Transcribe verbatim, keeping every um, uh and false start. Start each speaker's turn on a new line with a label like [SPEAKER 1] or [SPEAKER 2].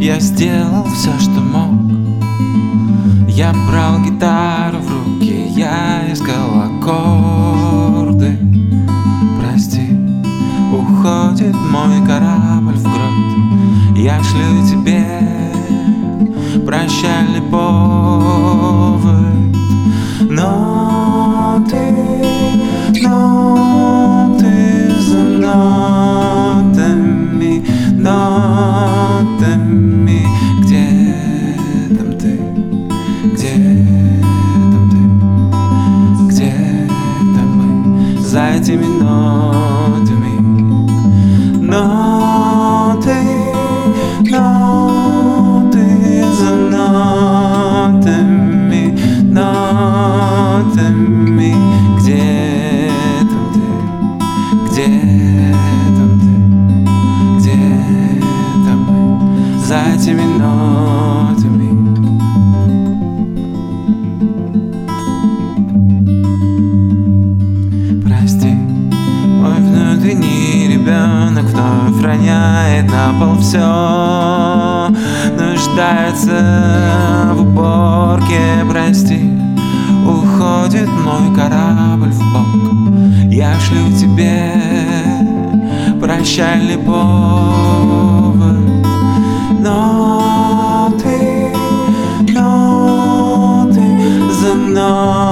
[SPEAKER 1] Я сделал все, что мог. Я брал гитару в руки, я искал аккорды. Прости, уходит мой корабль в грот. Я шлю тебе прощальный повод. Но ты, но ты за нотами, нотами. Где там ты? Где там ты? Где там мы? За этими нотами. Ноты, ноты за нотами, нотами. Где там ты? Где там ты? Где там мы? За этими нотами. Прости, мой внутренний ребенок вновь роняет на пол все, нуждается в уборке. Прости, уходит мой корабль в бок. Я шлю тебе прощальный повод. Но ты, но ты за мной.